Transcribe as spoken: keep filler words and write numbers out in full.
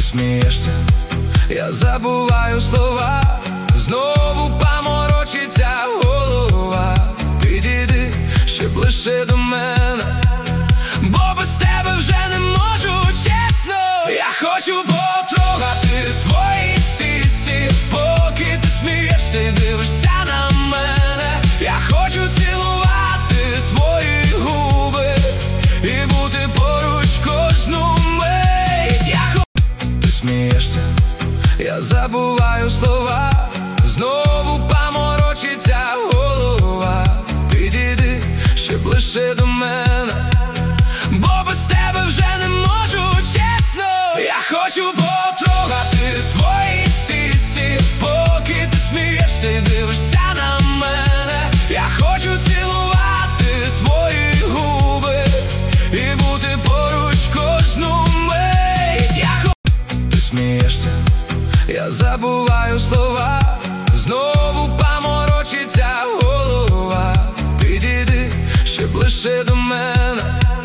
смієшся, я забуваю слова, знову паморочиться голова. Підійди ще ближче до мене, бо без тебе вже не можу, чесно. Я хочу потрогати твої сісі, поки ти смієшся і дивишся на мене. Я хочу цілувати твої губи і бути поруч кожну мить. Я хочу... Ти смієшся, я забуваю слова, знову паморочиться голова. Підійди ще ближче до мене, бо без тебе вже не можу, чесно. Я хочу потрогати твої сісі, поки ти смієшся і дивишся на мене. Я хочу цілувати твої губи і бути поруч кожну мить. Я хочу... Ти смієшся, я забуваю слова, знову паморочиться голова. Підійди ще ближче до мене,